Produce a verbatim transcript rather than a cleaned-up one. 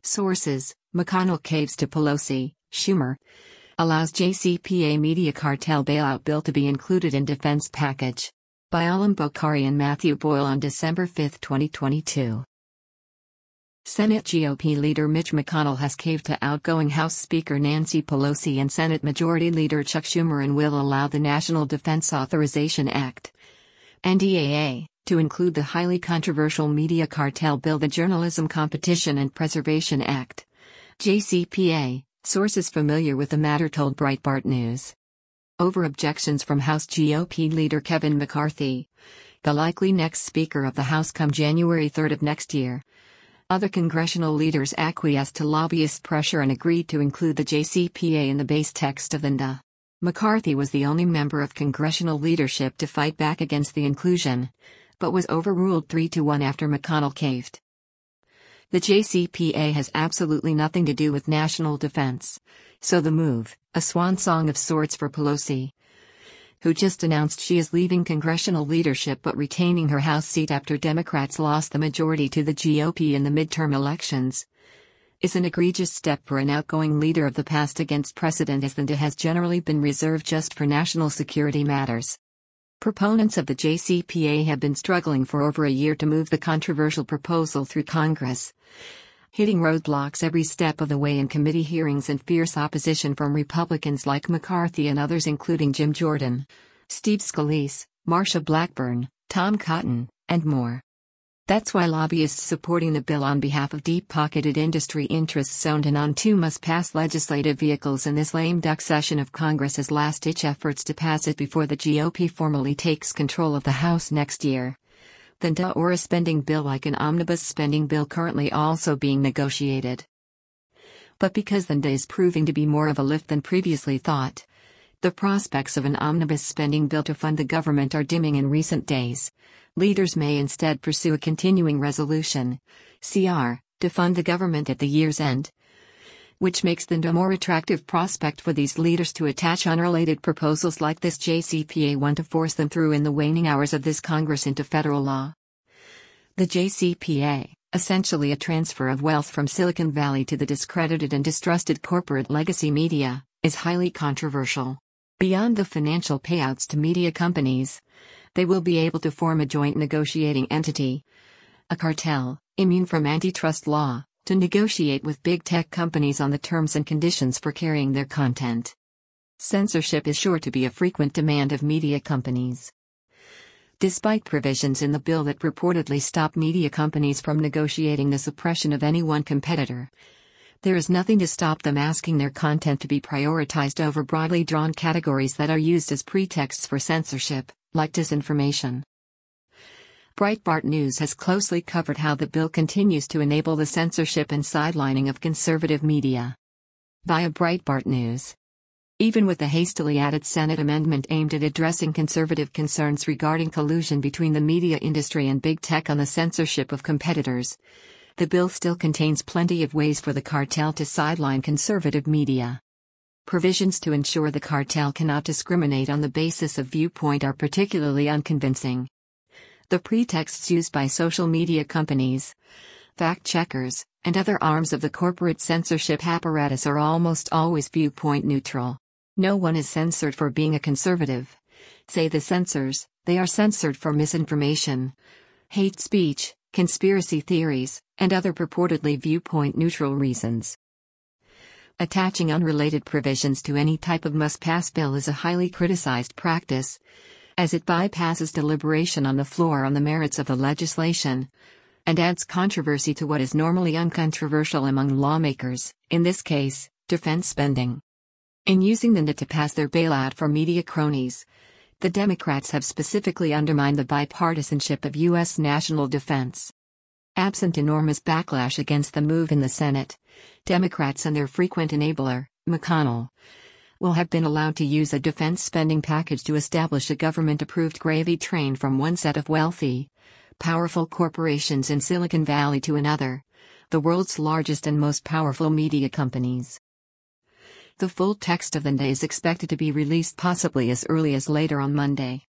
Sources: McConnell caves to Pelosi, Schumer. Allows J C P A media cartel bailout bill to be included in defense package. By Alam Bokhari and Matthew Boyle on December fifth, twenty twenty-two. Senate G O P leader Mitch McConnell has caved to outgoing House Speaker Nancy Pelosi and Senate Majority Leader Chuck Schumer and will allow the National Defense Authorization Act (N D A A) to include the highly controversial media cartel bill, the Journalism Competition and Preservation Act (J C P A). Sources familiar with the matter told Breitbart News. Over objections from House G O P leader Kevin McCarthy, the likely next Speaker of the House come January third of next year, other congressional leaders acquiesced to lobbyist pressure and agreed to include the J C P A in the base text of the N D A. McCarthy was the only member of congressional leadership to fight back against the inclusion, but was overruled three to one after McConnell caved. The J C P A has absolutely nothing to do with national defense, so the move, a swan song of sorts for Pelosi, who just announced she is leaving congressional leadership but retaining her House seat after Democrats lost the majority to the G O P in the midterm elections, is an egregious step for an outgoing leader of the past against precedent, as the N D A has generally been reserved just for national security matters. Proponents of the J C P A have been struggling for over a year to move the controversial proposal through Congress, hitting roadblocks every step of the way in committee hearings and fierce opposition from Republicans like McCarthy and others including Jim Jordan, Steve Scalise, Marsha Blackburn, Tom Cotton, and more. That's why lobbyists supporting the bill on behalf of deep-pocketed industry interests zoned in on two must-pass legislative vehicles in this lame duck session of Congress as last-ditch efforts to pass it before the G O P formally takes control of the House next year. The N D A or a spending bill like an omnibus spending bill currently also being negotiated. But because the N D A is proving to be more of a lift than previously thought, the prospects of an omnibus spending bill to fund the government are dimming in recent days. Leaders may instead pursue a continuing resolution, C R, to fund the government at the year's end, which makes the N D A a more attractive prospect for these leaders to attach unrelated proposals like this J C P A one to force them through in the waning hours of this Congress into federal law. The J C P A, essentially a transfer of wealth from Silicon Valley to the discredited and distrusted corporate legacy media, is highly controversial. Beyond the financial payouts to media companies, they will be able to form a joint negotiating entity, a cartel, immune from antitrust law, to negotiate with big tech companies on the terms and conditions for carrying their content. Censorship is sure to be a frequent demand of media companies. Despite provisions in the bill that purportedly stop media companies from negotiating the suppression of any one competitor, there is nothing to stop them asking their content to be prioritized over broadly drawn categories that are used as pretexts for censorship, like disinformation. Breitbart News has closely covered how the bill continues to enable the censorship and sidelining of conservative media. Via Breitbart News. Even with the hastily added Senate amendment aimed at addressing conservative concerns regarding collusion between the media industry and big tech on the censorship of competitors, the bill still contains plenty of ways for the cartel to sideline conservative media. Provisions to ensure the cartel cannot discriminate on the basis of viewpoint are particularly unconvincing. The pretexts used by social media companies, fact-checkers, and other arms of the corporate censorship apparatus are almost always viewpoint neutral. No one is censored for being a conservative, say the censors; they are censored for misinformation, hate speech, conspiracy theories, and other purportedly viewpoint-neutral reasons. Attaching unrelated provisions to any type of must-pass bill is a highly criticized practice, as it bypasses deliberation on the floor on the merits of the legislation, and adds controversy to what is normally uncontroversial among lawmakers, in this case, defense spending. In using the N D A to pass their bailout for media cronies, the Democrats have specifically undermined the bipartisanship of U S national defense. Absent enormous backlash against the move in the Senate, Democrats and their frequent enabler, McConnell, will have been allowed to use a defense spending package to establish a government-approved gravy train from one set of wealthy, powerful corporations in Silicon Valley to another, the world's largest and most powerful media companies. The full text of the N D A is expected to be released possibly as early as later on Monday.